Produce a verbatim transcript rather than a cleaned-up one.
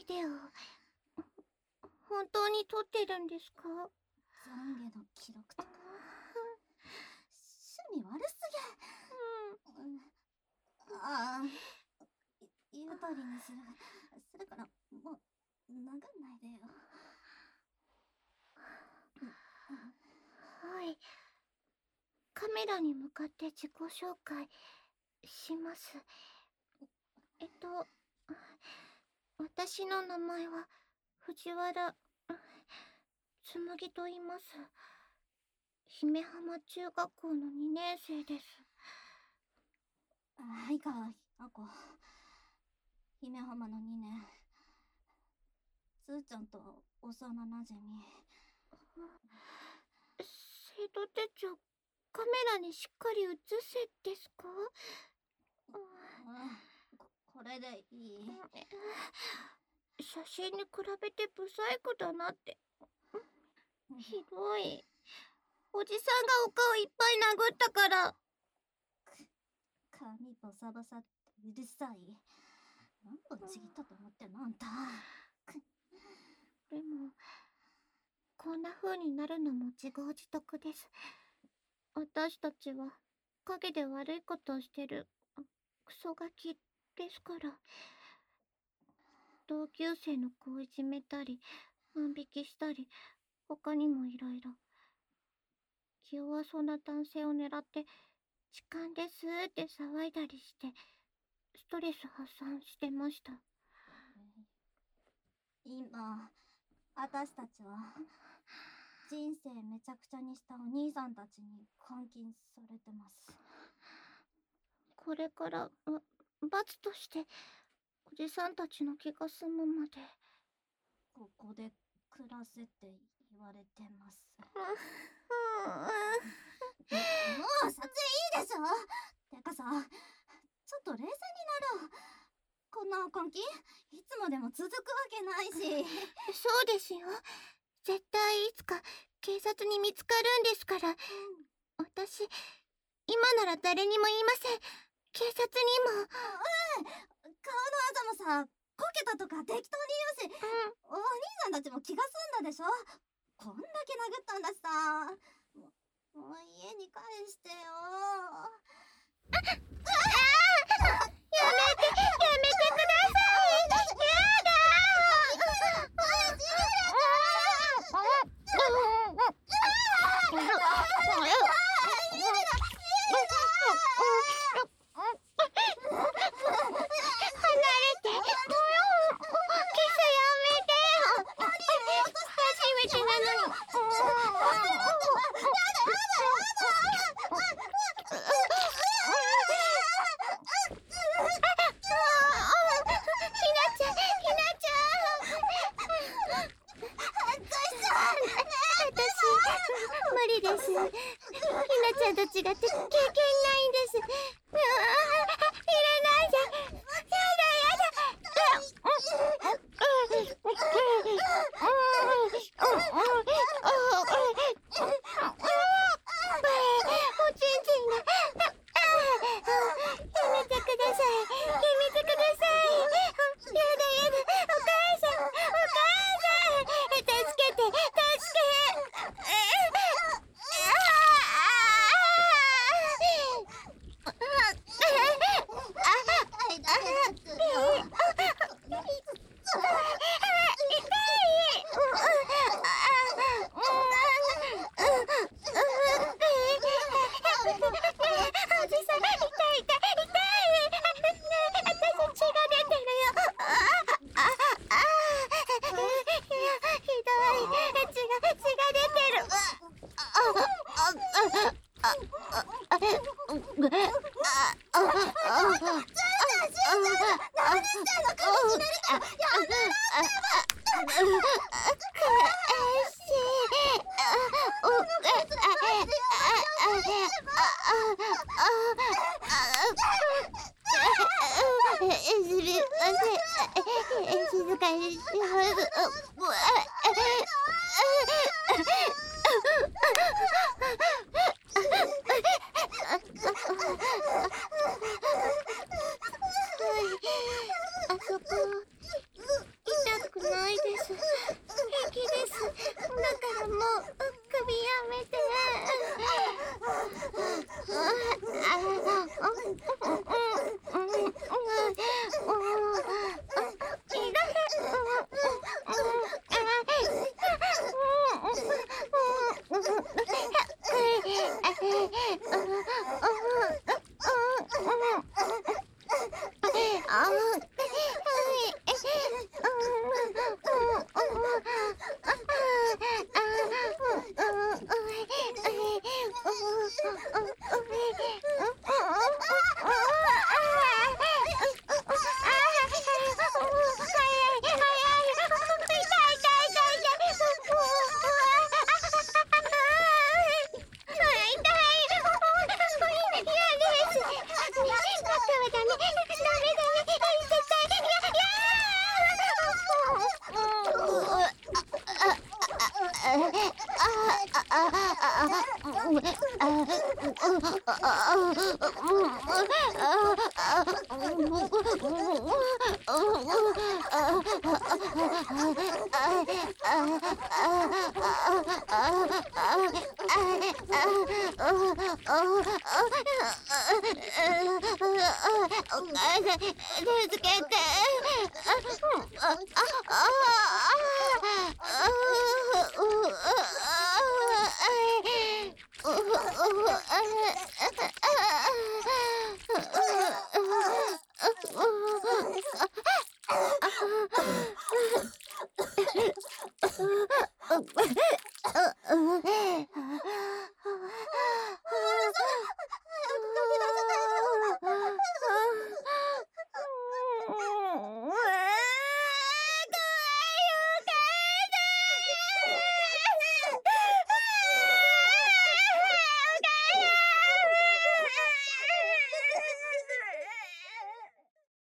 デオ、本当に撮ってるんですか？ 懺悔の記録とか趣味悪すぎ。うん、ああ、言う通りにするするから、もう殴んないでよ。 はい、カメラに向かって自己紹介します。えっと私の名前は藤原つむぎと言います。姫浜中学校のにねん生です。 あ、いかわあこ、姫浜のにねん、つーちゃんと幼なじみ。 生徒手帳、カメラにしっかり映せですか？ うん、ここれでいい？ 写真に比べてブサイクだなって。ひどい。おじさんがお顔いっぱい殴ったから。 髪ボサボサってうるさい。何本ちぎったと思ってんのあんた。 でもこんな風になるのも自業自得です。私たちは陰で悪いことをしてるクソガキですから。同級生の子をいじめたり万引きしたり、他にもいろいろ。気弱そうな男性を狙って痴漢ですって騒いだりしてストレス発散してました。 今私たちは人生めちゃくちゃにしたお兄さんたちに監禁されてます。 これから罰としておじさんたちの気が済むまでここで暮らせって言われてます。もう撮影いいでしょ。てかさ、ちょっと冷静になろう。こんな監禁いつまでも続くわけないし。 そうですよ。絶対いつか警察に見つかるんですから。うん、私今なら誰にも言いません。警察にも。 うん、顔のあざもさ、こけたとか適当に言うし、うん、お兄さんたちも気が済んだでしょ。こんだけ殴ったんだしさ。もう、もう家に返してよ。ああ、やめて、やめてください。やだ痛くないです。平気です。だからもう首やめて。助けて。ああ。